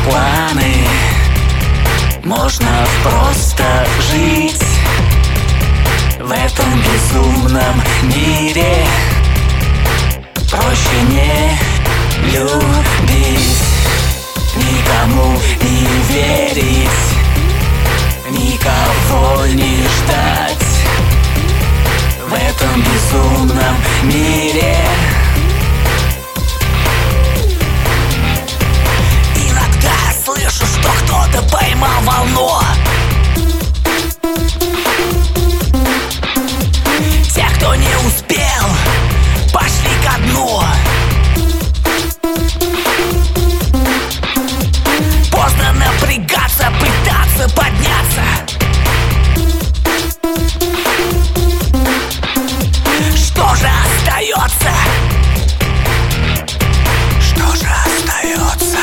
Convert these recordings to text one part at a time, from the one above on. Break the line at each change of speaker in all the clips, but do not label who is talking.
планы, можно просто жить в этом безумном мире. Проще не любить, никому не верить, никого не ждать в этом безумном мире. Иногда я слышу, что кто-то поймал волну. Те, кто не успел, пошли ко дну. Поздно напрягаться, пытаться подняться. Что же остается? Что же остается?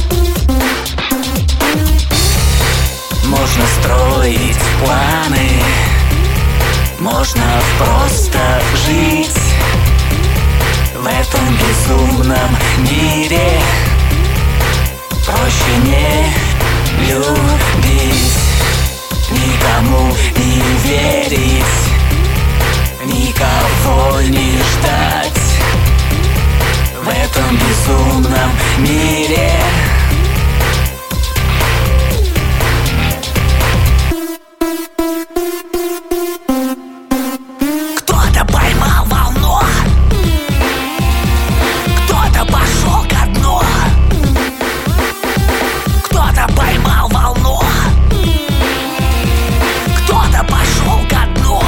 Можно строить планы, можно просто жить в этом безумном мире. Проще не любить, никому не верить, никого не ждать в этом безумном мире. Кто-то поймал волну, кто-то пошел ко дну. Кто-то поймал волну, кто-то пошел ко дну.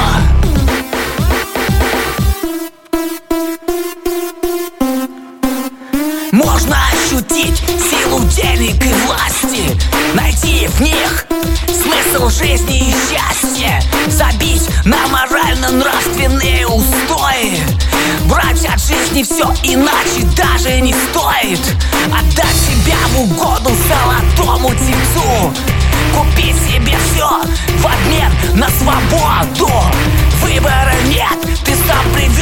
Можно ощутить силу денег и власти, найти в них смысл жизни и счастье, забить на морально-нравственные устои, брать от жизни все, иначе даже не стоит. Отдать себя в угоду золотому тельцу, купить себе все в обмен на свободу. Выбора нет, ты сам привел